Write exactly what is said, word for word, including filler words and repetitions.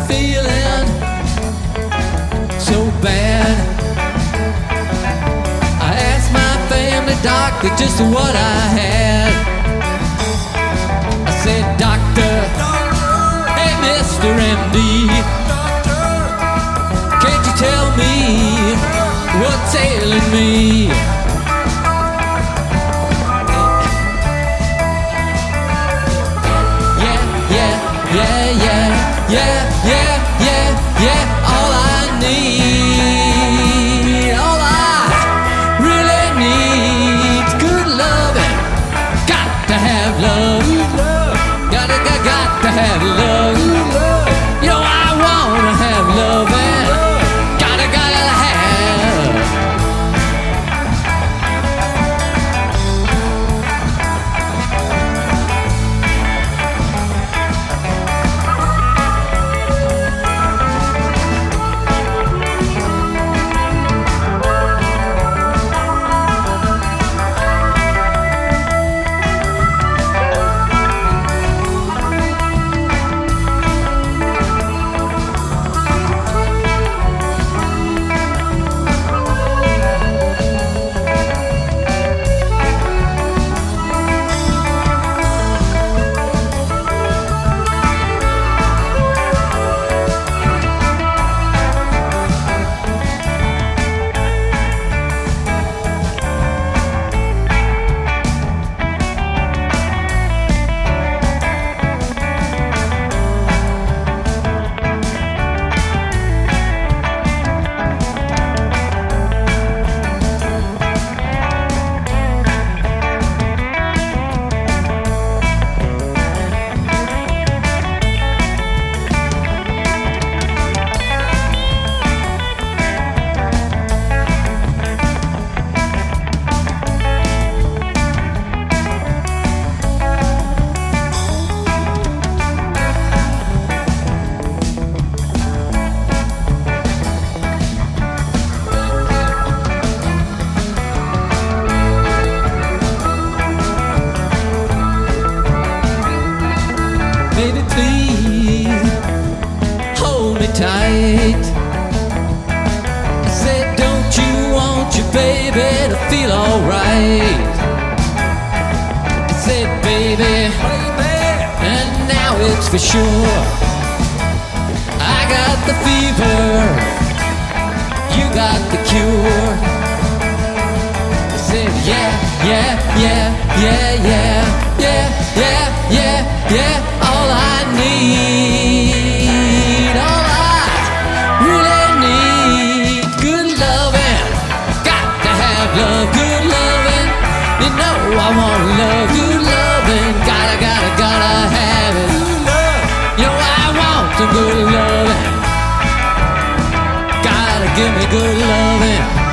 feeling so bad. I asked my family doctor just what I had. I said, doctor, hey Mister M D, can't you tell me what's ailing me? Yeah, yeah, yeah, yeah, yeah, yeah, all I need, all I really need's good loving. Got to have love, gotta, got, got to have love. You know I wanna have loving, gotta, gotta have. Baby, please hold me tight. I said, don't you want your baby to feel alright? I said, baby, and now it's for sure. I got the fever, you got the cure. I said, yeah, yeah, yeah, yeah, yeah, yeah, yeah, yeah, yeah. All I need, all I really need, good loving. Got to have love, good loving. You know I want love, good loving. Gotta, gotta, gotta have it. You know I want some good loving. Gotta give me good loving.